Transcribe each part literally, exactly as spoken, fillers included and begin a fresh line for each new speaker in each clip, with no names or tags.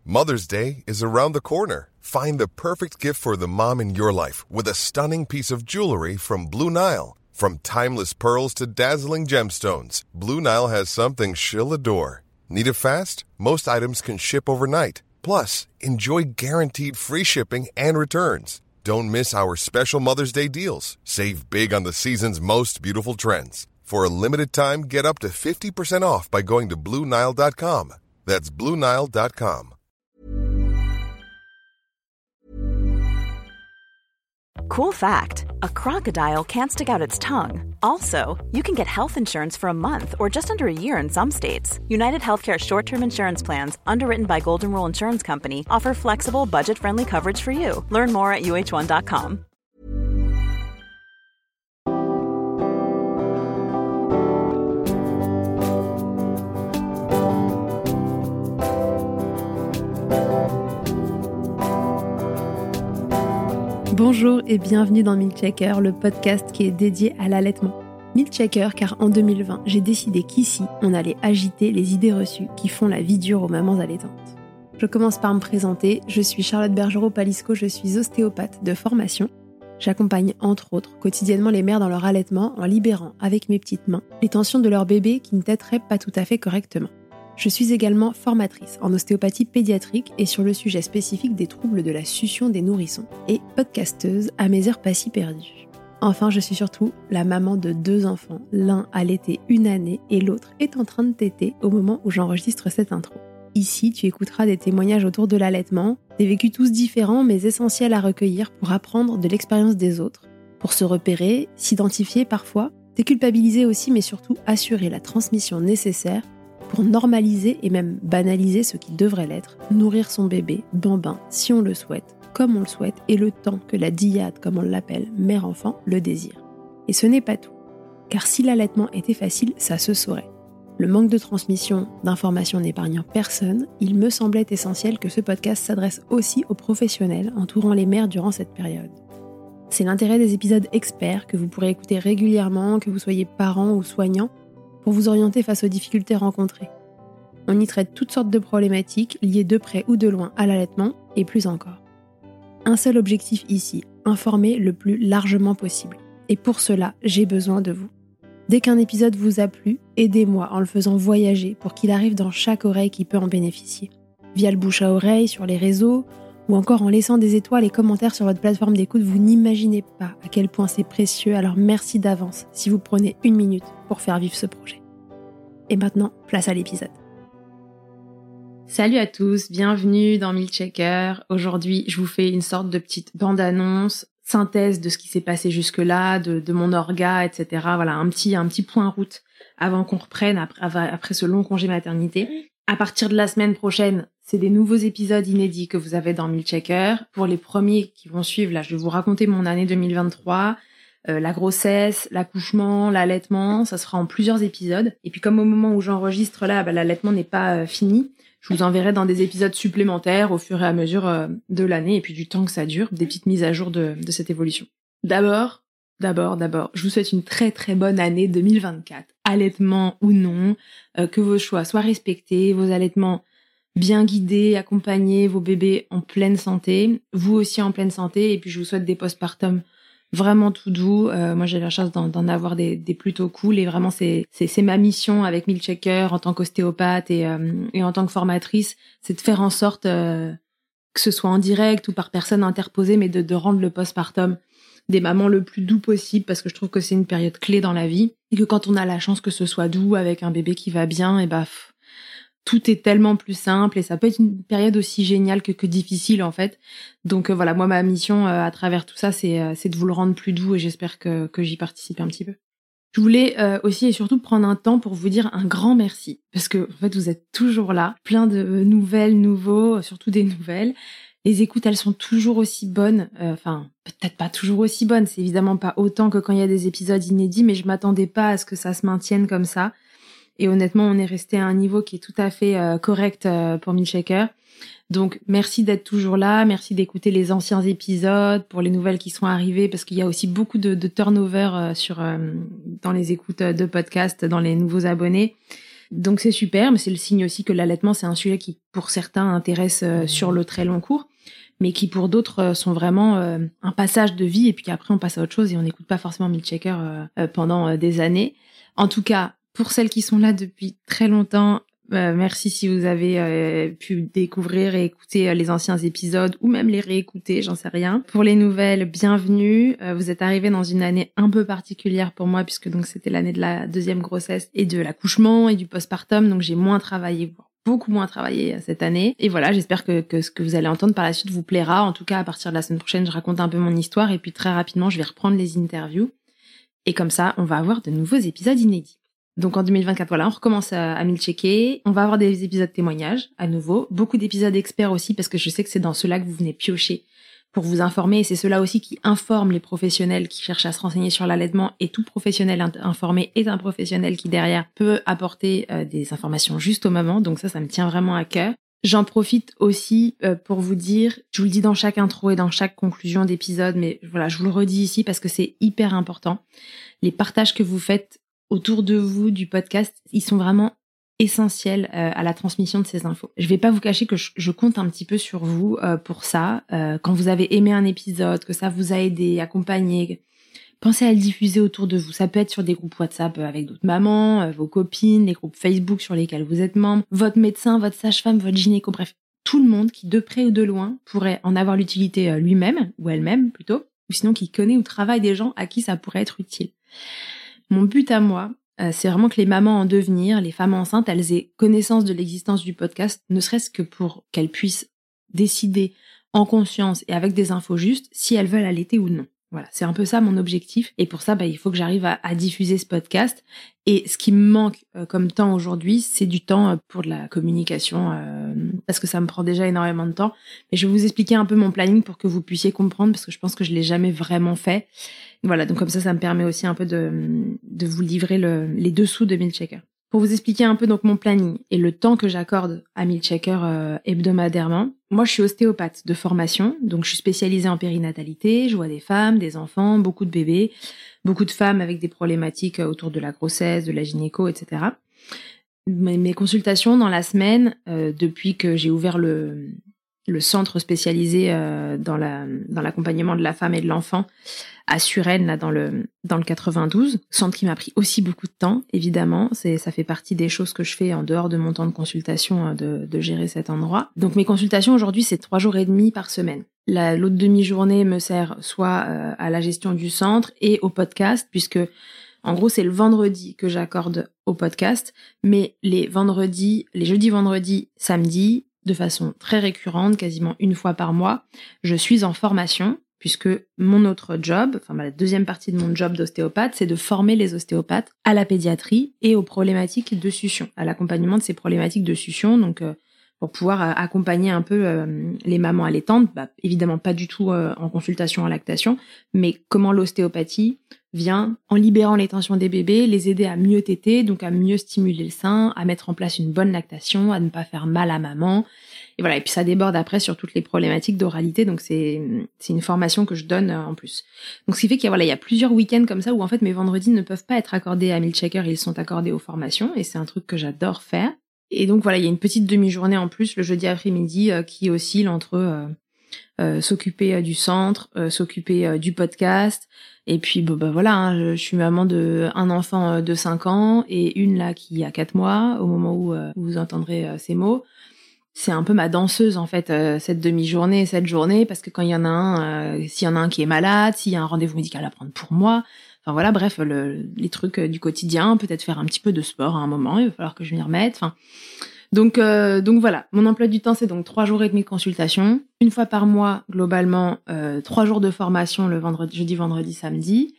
Mother's Day is around the corner. Find the perfect gift for the mom in your life with a stunning piece of jewelry from Blue Nile. From timeless pearls to dazzling gemstones, Blue Nile has something she'll adore. Need it fast? Most items can ship overnight. Plus, enjoy guaranteed free shipping and returns. Don't miss our special Mother's Day deals. Save big on the season's most beautiful trends. For a limited time, get up to fifty percent off by going to Blue Nile dot com. That's Blue Nile dot com.
Cool fact, a crocodile can't stick out its tongue. Also, you can get health insurance for a month or just under a year in some states. United Healthcare short-term insurance plans, underwritten by Golden Rule Insurance Company, offer flexible, budget-friendly coverage for you. Learn more at U H one dot com.
Bonjour et bienvenue dans Milkshaker, le podcast qui est dédié à l'allaitement. Milkshaker car en deux mille vingt, j'ai décidé qu'ici, on allait agiter les idées reçues qui font la vie dure aux mamans allaitantes. Je commence par me présenter, je suis Charlotte Bergerot-Palisco, je suis ostéopathe de formation. J'accompagne entre autres quotidiennement les mères dans leur allaitement en libérant avec mes petites mains les tensions de leur bébé qui ne téteraient pas tout à fait correctement. Je suis également formatrice en ostéopathie pédiatrique et sur le sujet spécifique des troubles de la succion des nourrissons et podcasteuse à mes heures pas si perdues. Enfin, je suis surtout la maman de deux enfants, l'un allaité une année et l'autre est en train de téter au moment où j'enregistre cette intro. Ici, tu écouteras des témoignages autour de l'allaitement, des vécus tous différents mais essentiels à recueillir pour apprendre de l'expérience des autres, pour se repérer, s'identifier parfois, déculpabiliser aussi mais surtout assurer la transmission nécessaire pour normaliser et même banaliser ce qui devrait l'être, nourrir son bébé, bambin, si on le souhaite, comme on le souhaite, et le temps que la dyade, comme on l'appelle, mère-enfant, le désire. Et ce n'est pas tout, car si l'allaitement était facile, ça se saurait. Le manque de transmission d'informations n'épargnant personne, il me semblait essentiel que ce podcast s'adresse aussi aux professionnels entourant les mères durant cette période. C'est l'intérêt des épisodes experts que vous pourrez écouter régulièrement, que vous soyez parent ou soignant, pour vous orienter face aux difficultés rencontrées. On y traite toutes sortes de problématiques liées de près ou de loin à l'allaitement et plus encore. Un seul objectif ici, informer le plus largement possible. Et pour cela, j'ai besoin de vous. Dès qu'un épisode vous a plu, aidez-moi en le faisant voyager pour qu'il arrive dans chaque oreille qui peut en bénéficier. Via le bouche à oreille, sur les réseaux, ou encore en laissant des étoiles et commentaires sur votre plateforme d'écoute, vous n'imaginez pas à quel point c'est précieux, alors merci d'avance si vous prenez une minute pour faire vivre ce projet. Et maintenant, place à l'épisode. Salut à tous, bienvenue dans Milkshaker. Aujourd'hui, je vous fais une sorte de petite bande-annonce, synthèse de ce qui s'est passé jusque-là, de, de mon orga, et cetera. Voilà, un petit, un petit point route avant qu'on reprenne après, après ce long congé maternité. À partir de la semaine prochaine, c'est des nouveaux épisodes inédits que vous avez dans Milkshaker. Pour les premiers qui vont suivre, là, je vais vous raconter mon année deux mille vingt-trois, euh, la grossesse, l'accouchement, l'allaitement. Ça sera en plusieurs épisodes. Et puis comme au moment où j'enregistre là, bah, l'allaitement n'est pas euh, fini, je vous enverrai dans des épisodes supplémentaires au fur et à mesure euh, de l'année et puis du temps que ça dure, des petites mises à jour de, de cette évolution. D'abord, d'abord, d'abord, je vous souhaite une très très bonne année deux mille vingt-quatre. Allaitement ou non, euh, que vos choix soient respectés, vos allaitements bien guidés, accompagnés, vos bébés en pleine santé, vous aussi en pleine santé, et puis je vous souhaite des postpartum vraiment tout doux. Euh, moi, j'ai la chance d'en, d'en avoir des, des plutôt cool, et vraiment, c'est, c'est, c'est ma mission avec Milkshaker en tant qu'ostéopathe et, euh, et en tant que formatrice, c'est de faire en sorte euh, que ce soit en direct ou par personne interposée, mais de, de rendre le postpartum des mamans le plus doux possible, parce que je trouve que c'est une période clé dans la vie, et que quand on a la chance que ce soit doux avec un bébé qui va bien, et bah pff, tout est tellement plus simple, et ça peut être une période aussi géniale que, que difficile en fait. Donc euh, voilà, moi ma mission euh, à travers tout ça, c'est, euh, c'est de vous le rendre plus doux, et j'espère que, que j'y participe un petit peu. Je voulais euh, aussi et surtout prendre un temps pour vous dire un grand merci, parce que en fait vous êtes toujours là, plein de nouvelles, nouveaux, surtout des nouvelles. Les écoutes, elles sont toujours aussi bonnes. Enfin, euh, peut-être pas toujours aussi bonnes. C'est évidemment pas autant que quand il y a des épisodes inédits, mais je m'attendais pas à ce que ça se maintienne comme ça. Et honnêtement, on est resté à un niveau qui est tout à fait euh, correct euh, pour Milkshaker. Donc, merci d'être toujours là. Merci d'écouter les anciens épisodes, pour les nouvelles qui sont arrivées, parce qu'il y a aussi beaucoup de, de turnover euh, sur euh, dans les écoutes de podcasts, dans les nouveaux abonnés. Donc c'est super, mais c'est le signe aussi que l'allaitement, c'est un sujet qui, pour certains, intéresse euh, sur le très long cours, mais qui, pour d'autres, euh, sont vraiment euh, un passage de vie, et puis qu'après, on passe à autre chose et on n'écoute pas forcément Milkshaker euh, euh, pendant euh, des années. En tout cas, pour celles qui sont là depuis très longtemps, euh, merci si vous avez euh, pu découvrir et écouter euh, les anciens épisodes, ou même les réécouter, j'en sais rien. Pour les nouvelles, bienvenue. Euh, vous êtes arrivés dans une année un peu particulière pour moi, puisque donc c'était l'année de la deuxième grossesse et de l'accouchement et du postpartum, donc j'ai moins travaillé, beaucoup moins travaillé cette année. Et voilà, j'espère que, que ce que vous allez entendre par la suite vous plaira. En tout cas, à partir de la semaine prochaine, je raconte un peu mon histoire, et puis très rapidement, je vais reprendre les interviews. Et comme ça, on va avoir de nouveaux épisodes inédits. Donc en deux mille vingt-quatre, voilà, on recommence à, à Milkshaker. On va avoir des épisodes témoignages à nouveau, beaucoup d'épisodes experts aussi, parce que je sais que c'est dans ceux-là que vous venez piocher pour vous informer, et c'est ceux-là aussi qui informent les professionnels qui cherchent à se renseigner sur l'allaitement, et tout professionnel informé est un professionnel qui derrière peut apporter euh, des informations juste au moment. Donc ça, ça me tient vraiment à cœur. J'en profite aussi euh, pour vous dire, je vous le dis dans chaque intro et dans chaque conclusion d'épisode, mais voilà, je vous le redis ici parce que c'est hyper important. Les partages que vous faites autour de vous du podcast, ils sont vraiment essentiels euh, à la transmission de ces infos. Je vais pas vous cacher que je, je compte un petit peu sur vous euh, pour ça. Euh, quand vous avez aimé un épisode, que ça vous a aidé, accompagné, pensez à le diffuser autour de vous. Ça peut être sur des groupes WhatsApp avec d'autres mamans, euh, vos copines, les groupes Facebook sur lesquels vous êtes membre, votre médecin, votre sage-femme, votre gynéco, bref, tout le monde qui, de près ou de loin, pourrait en avoir l'utilité euh, lui-même, ou elle-même plutôt, ou sinon qui connaît ou travaille des gens à qui ça pourrait être utile. Mon but à moi, euh, c'est vraiment que les mamans en devenir, les femmes enceintes, elles aient connaissance de l'existence du podcast, ne serait-ce que pour qu'elles puissent décider en conscience et avec des infos justes si elles veulent allaiter ou non. Voilà, c'est un peu ça mon objectif. Et pour ça, bah, il faut que j'arrive à, à diffuser ce podcast. Et ce qui me manque euh, comme temps aujourd'hui, c'est du temps euh, pour de la communication, euh, parce que ça me prend déjà énormément de temps. Mais je vais vous expliquer un peu mon planning pour que vous puissiez comprendre, parce que je pense que je l'ai jamais vraiment fait. Voilà, donc comme ça, ça me permet aussi un peu de, de vous livrer le, les dessous de Milkshaker. Pour vous expliquer un peu donc mon planning et le temps que j'accorde à Milkshaker euh, hebdomadairement, moi je suis ostéopathe de formation, donc je suis spécialisée en périnatalité, je vois des femmes, des enfants, beaucoup de bébés, beaucoup de femmes avec des problématiques autour de la grossesse, de la gynéco, et cetera. Mes, mes consultations dans la semaine, euh, depuis que j'ai ouvert le, le centre spécialisé euh, dans, la, dans l'accompagnement de la femme et de l'enfant, à Suresnes, là, dans le, dans le quatre-vingt-douze. Centre qui m'a pris aussi beaucoup de temps, évidemment. C'est, ça fait partie des choses que je fais en dehors de mon temps de consultation, de, de gérer cet endroit. Donc, mes consultations aujourd'hui, c'est trois jours et demi par semaine. La, l'autre demi-journée me sert soit euh, à la gestion du centre et au podcast, puisque, en gros, c'est le vendredi que j'accorde au podcast, mais les vendredis, les jeudis, vendredis, samedis, de façon très récurrente, quasiment une fois par mois, je suis en formation, puisque mon autre job, enfin la deuxième partie de mon job d'ostéopathe, c'est de former les ostéopathes à la pédiatrie et aux problématiques de succion, à l'accompagnement de ces problématiques de succion, donc euh, pour pouvoir euh, accompagner un peu euh, les mamans allaitantes, bah, évidemment pas du tout euh, en consultation en lactation, mais comment l'ostéopathie vient, en libérant les tensions des bébés, les aider à mieux téter, donc à mieux stimuler le sein, à mettre en place une bonne lactation, à ne pas faire mal à maman. Et voilà, et puis ça déborde après sur toutes les problématiques d'oralité, donc c'est c'est une formation que je donne en plus. Donc ce qui fait qu'il y a, voilà, il y a plusieurs week-ends comme ça où en fait mes vendredis ne peuvent pas être accordés à Milkshaker, ils sont accordés aux formations, et c'est un truc que j'adore faire. Et donc voilà, il y a une petite demi-journée en plus le jeudi après-midi euh, qui oscille entre euh, euh, s'occuper euh, du centre, euh, s'occuper euh, du podcast, et puis bon, bah voilà, hein, je, je suis maman de un enfant euh, de cinq ans et une là qui a quatre mois au moment où, euh, où vous entendrez euh, ces mots. C'est un peu ma danseuse en fait, euh, cette demi-journée, cette journée, parce que quand il y en a un, euh, s'il y en a un qui est malade, s'il y a un rendez-vous médical à prendre pour moi, enfin voilà, bref, le, les trucs du quotidien, peut-être faire un petit peu de sport à un moment, il va falloir que je m'y remette, enfin... Donc, euh, donc voilà, mon emploi du temps, c'est donc trois jours et demi de consultation, une fois par mois, globalement, euh, trois jours de formation le vendredi, jeudi, vendredi, samedi,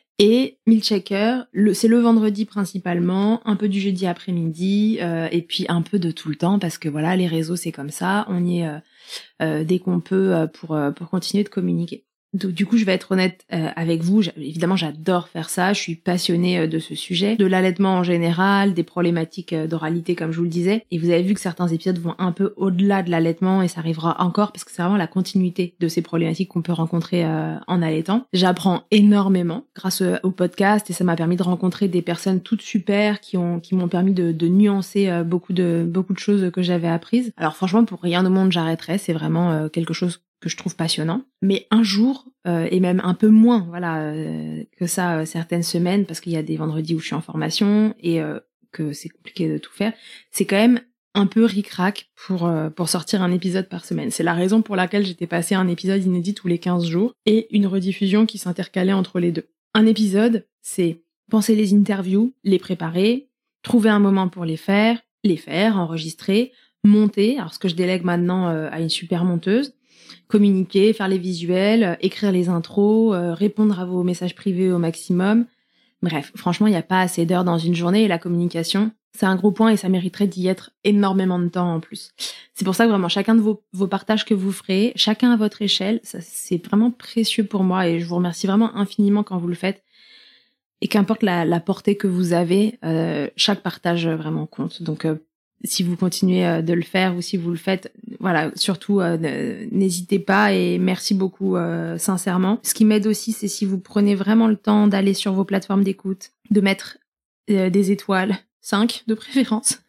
et Milkshaker, le, c'est le vendredi principalement, un peu du jeudi après-midi, euh, et puis un peu de tout le temps, parce que voilà, les réseaux, c'est comme ça, on y est euh, euh, dès qu'on peut euh, pour, euh, pour continuer de communiquer. Donc, du coup, je vais être honnête euh, avec vous. J'- évidemment, j'adore faire ça. Je suis passionnée euh, de ce sujet, de l'allaitement en général, des problématiques euh, d'oralité, comme je vous le disais. Et vous avez vu que certains épisodes vont un peu au-delà de l'allaitement et ça arrivera encore parce que c'est vraiment la continuité de ces problématiques qu'on peut rencontrer euh, en allaitant. J'apprends énormément grâce euh, au podcast et ça m'a permis de rencontrer des personnes toutes super qui ont qui m'ont permis de, de nuancer euh, beaucoup de beaucoup de choses que j'avais apprises. Alors franchement, pour rien au monde, j'arrêterais. C'est vraiment euh, quelque chose que je trouve passionnant. Mais un jour, euh, et même un peu moins voilà euh, que ça euh, certaines semaines, parce qu'il y a des vendredis où je suis en formation et euh, que c'est compliqué de tout faire, c'est quand même un peu ric-rac pour, euh, pour sortir un épisode par semaine. C'est la raison pour laquelle j'étais passée un épisode inédit tous les quinze jours et une rediffusion qui s'intercalait entre les deux. Un épisode, c'est penser les interviews, les préparer, trouver un moment pour les faire, les faire, enregistrer, monter, alors ce que je délègue maintenant euh, à une super monteuse, communiquer, faire les visuels, euh, écrire les intros, euh, répondre à vos messages privés au maximum. Bref, franchement, il n'y a pas assez d'heures dans une journée et la communication, c'est un gros point et ça mériterait d'y être énormément de temps en plus. C'est pour ça que vraiment, chacun de vos, vos partages que vous ferez, chacun à votre échelle, ça, c'est vraiment précieux pour moi et je vous remercie vraiment infiniment quand vous le faites. Et qu'importe la, la portée que vous avez, euh, chaque partage vraiment compte. Donc, euh, si vous continuez euh, de le faire ou si vous le faites, voilà, surtout euh, n'hésitez pas et merci beaucoup euh, sincèrement. Ce qui m'aide aussi, c'est si vous prenez vraiment le temps d'aller sur vos plateformes d'écoute, de mettre euh, des étoiles, cinq de préférence,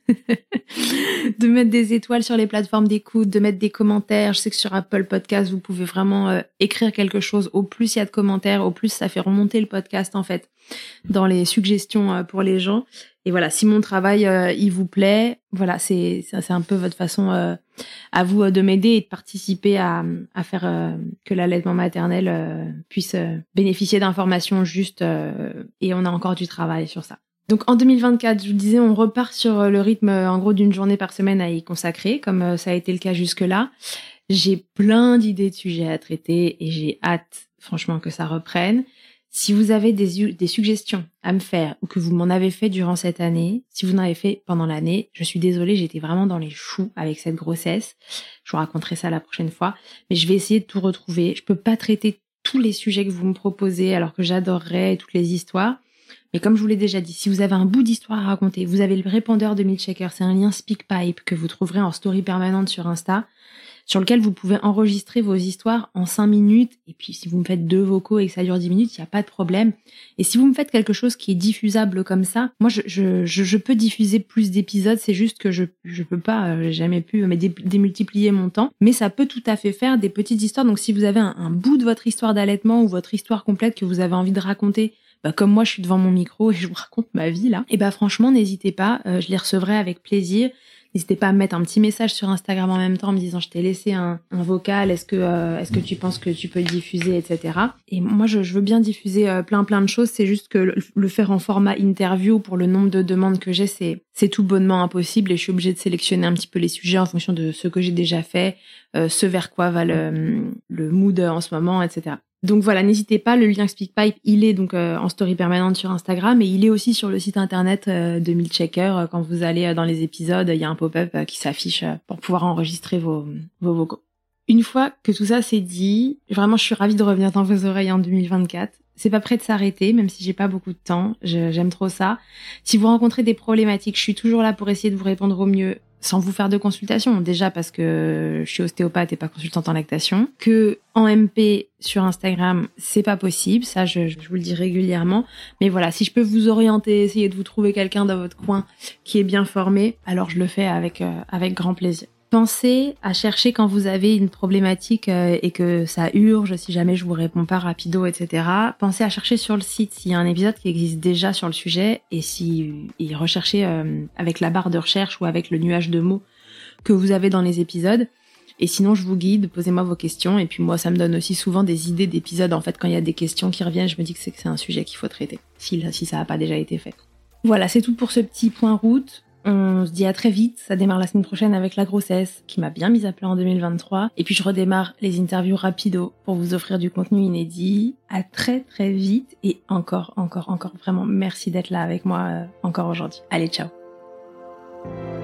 de mettre des étoiles sur les plateformes d'écoute, de mettre des commentaires. Je sais que sur Apple Podcast, vous pouvez vraiment euh, écrire quelque chose. Au plus il y a de commentaires, au plus ça fait remonter le podcast en fait dans les suggestions euh, pour les gens. Et voilà, si mon travail euh, il vous plaît, voilà, c'est c'est un peu votre façon euh, à vous euh, de m'aider et de participer à à faire euh, que l'allaitement maternel euh, puisse euh, bénéficier d'informations justes euh, et on a encore du travail sur ça. Donc en deux mille vingt-quatre, je vous disais, on repart sur le rythme en gros d'une journée par semaine à y consacrer, comme ça a été le cas jusque-là. J'ai plein d'idées de sujets à traiter et j'ai hâte, franchement, que ça reprenne. Si vous avez des, des suggestions à me faire ou que vous m'en avez fait durant cette année, si vous en avez fait pendant l'année, je suis désolée, j'étais vraiment dans les choux avec cette grossesse. Je vous raconterai ça la prochaine fois, mais je vais essayer de tout retrouver. Je peux pas traiter tous les sujets que vous me proposez alors que j'adorerais toutes les histoires. Mais comme je vous l'ai déjà dit, si vous avez un bout d'histoire à raconter, vous avez le répondeur de Milkshaker, c'est un lien SpeakPipe que vous trouverez en story permanente sur Insta, sur lequel vous pouvez enregistrer vos histoires en cinq minutes. Et puis, si vous me faites deux vocaux et que ça dure dix minutes, il n'y a pas de problème. Et si vous me faites quelque chose qui est diffusable comme ça, moi, je, je, je, je peux diffuser plus d'épisodes. C'est juste que je je peux pas, euh, j'ai jamais pu mais dé, démultiplier mon temps. Mais ça peut tout à fait faire des petites histoires. Donc, si vous avez un, un bout de votre histoire d'allaitement ou votre histoire complète que vous avez envie de raconter, bah, comme moi, je suis devant mon micro et je vous raconte ma vie, là. Et bah, franchement, n'hésitez pas. Euh, je les recevrai avec plaisir. N'hésitez pas à me mettre un petit message sur Instagram en même temps en me disant je t'ai laissé un, un vocal, est-ce que euh, est-ce que tu penses que tu peux le diffuser, et cetera. Et moi je, je veux bien diffuser euh, plein plein de choses, c'est juste que le, le faire en format interview pour le nombre de demandes que j'ai, c'est c'est tout bonnement impossible et je suis obligée de sélectionner un petit peu les sujets en fonction de ce que j'ai déjà fait, euh, ce vers quoi va le, le mood en ce moment, et cetera. Donc voilà, n'hésitez pas, le lien SpeakPipe, il est donc euh, en story permanente sur Instagram et il est aussi sur le site internet euh, de Milkshaker. Euh, quand vous allez euh, dans les épisodes, il y a un pop-up euh, qui s'affiche euh, pour pouvoir enregistrer vos, vos vocaux. Une fois que tout ça c'est dit, vraiment je suis ravie de revenir dans vos oreilles en deux mille vingt-quatre. C'est pas prêt de s'arrêter, même si j'ai pas beaucoup de temps, je, j'aime trop ça. Si vous rencontrez des problématiques, je suis toujours là pour essayer de vous répondre au mieux, sans vous faire de consultation, déjà parce que je suis ostéopathe et pas consultante en lactation, que en M P sur Instagram, c'est pas possible, ça je, je vous le dis régulièrement, mais voilà, si je peux vous orienter, essayer de vous trouver quelqu'un dans votre coin qui est bien formé, alors je le fais avec, euh, avec grand plaisir. Pensez à chercher quand vous avez une problématique euh, et que ça urge, si jamais je vous réponds pas rapido, et cetera. Pensez à chercher sur le site s'il y a un épisode qui existe déjà sur le sujet et si et recherchez euh, avec la barre de recherche ou avec le nuage de mots que vous avez dans les épisodes. Et sinon, je vous guide, posez-moi vos questions et puis moi, ça me donne aussi souvent des idées d'épisodes. En fait, quand il y a des questions qui reviennent, je me dis que c'est que c'est un sujet qu'il faut traiter si si ça n'a pas déjà été fait. Voilà, c'est tout pour ce petit point route. On se dit à très vite, ça démarre la semaine prochaine avec la grossesse, qui m'a bien mise à plat en deux mille vingt-trois. Et puis je redémarre les interviews rapido pour vous offrir du contenu inédit. À très très vite et encore, encore, encore, vraiment merci d'être là avec moi euh, encore aujourd'hui. Allez, ciao.